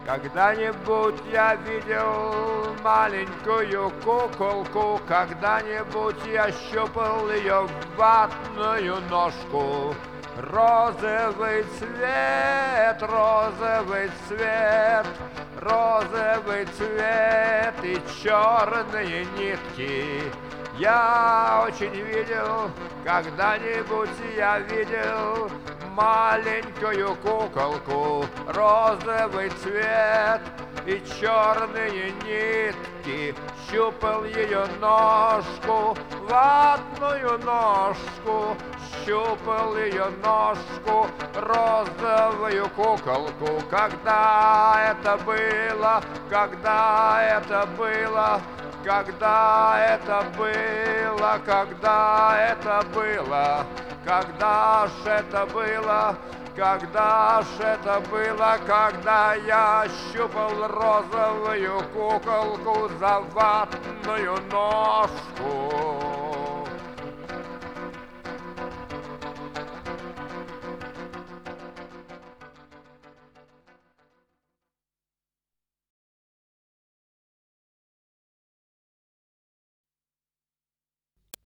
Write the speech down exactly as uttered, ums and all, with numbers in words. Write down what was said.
Когда-нибудь я видел маленькую куколку, когда-нибудь я щупал ее ватную ножку. Розовый цвет, розовый цвет, розовый цвет и черные нитки. Я очень видел, когда-нибудь я видел маленькую куколку, розовый цвет и черные нитки. Щупал ее ножку, ватную ножку, щупал ее ножку, розовую куколку. Когда это было, когда это было, когда это было, когда это было, когда ж это было, когда ж это было, когда я щупал розовую куколку за ватную ножку.